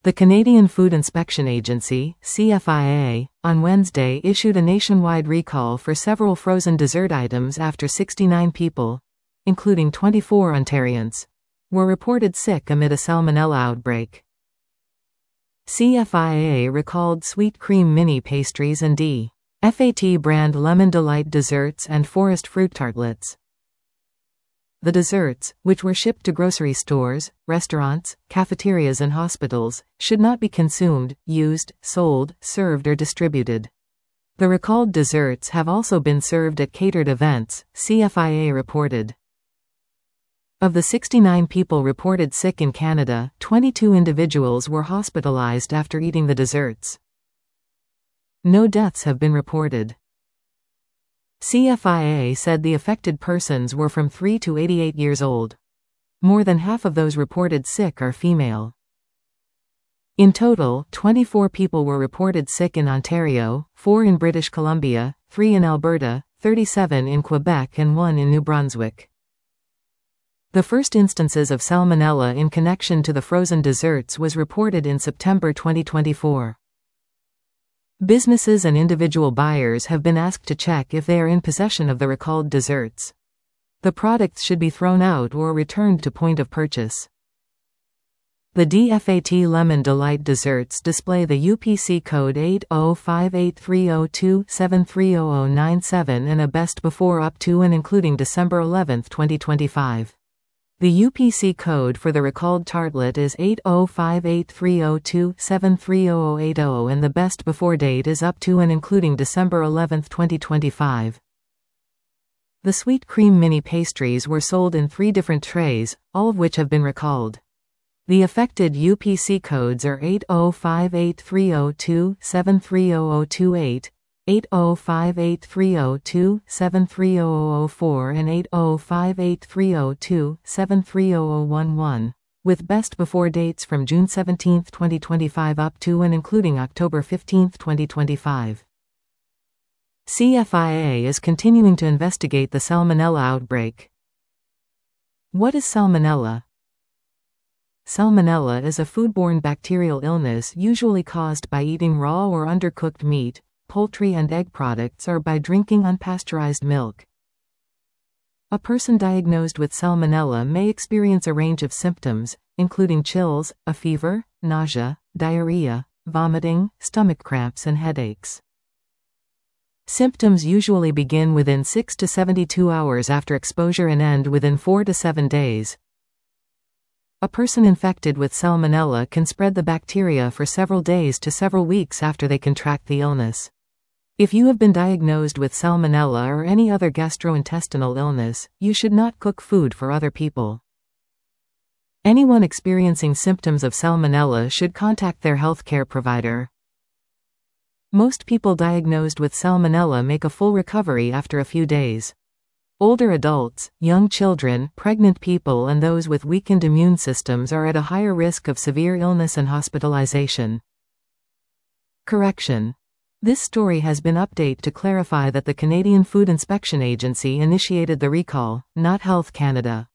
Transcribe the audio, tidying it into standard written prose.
The Canadian Food Inspection Agency, CFIA, on Wednesday issued a nationwide recall for several frozen dessert items after 69 people, including 24 Ontarians, were reported sick amid a salmonella outbreak. CFIA recalled sweet cream mini pastries and D.FAT brand Lemon Delight desserts and forest fruit tartlets. The desserts, which were shipped to grocery stores, restaurants, cafeterias and hospitals, should not be consumed, used, sold, served or distributed. The recalled desserts have also been served at catered events, CFIA reported. Of the 69 people reported sick in Canada, 22 individuals were hospitalized after eating the desserts. No deaths have been reported. CFIA said the affected persons were from 3 to 88 years old. More than half of those reported sick are female. In total, 24 people were reported sick in Ontario, 4 in British Columbia, 3 in Alberta, 37 in Quebec and 1 in New Brunswick. The first instances of salmonella in connection to the frozen desserts was reported in September 2024. Businesses and individual buyers have been asked to check if they are in possession of the recalled desserts. The products should be thrown out or returned to point of purchase. The D.FAT Lemon Delight desserts display the UPC code 8058302730097 and a best before up to and including December 11, 2025. The UPC code for the recalled tartlet is 8058302730080 and the best before date is up to and including December 11, 2025. The sweet cream mini pastries were sold in 3 different trays, all of which have been recalled. The affected UPC codes are 8058302730028, 8058302730004 and 8058302730011, with best before dates from June 17, 2025 up to and including October 15, 2025. CFIA is continuing to investigate the salmonella outbreak. What is salmonella? Salmonella is a foodborne bacterial illness usually caused by eating raw or undercooked meat, poultry and egg products or by drinking unpasteurized milk. A person diagnosed with salmonella may experience a range of symptoms, including chills, a fever, nausea, diarrhea, vomiting, stomach cramps and headaches. Symptoms usually begin within 6 to 72 hours after exposure and end within 4 to 7 days. A person infected with salmonella can spread the bacteria for several days to several weeks after they contract the illness. If you have been diagnosed with salmonella or any other gastrointestinal illness, you should not cook food for other people. Anyone experiencing symptoms of salmonella should contact their healthcare provider. Most people diagnosed with salmonella make a full recovery after a few days. Older adults, young children, pregnant people and those with weakened immune systems are at a higher risk of severe illness and hospitalization. Correction. This story has been updated to clarify that the Canadian Food Inspection Agency initiated the recall, not Health Canada.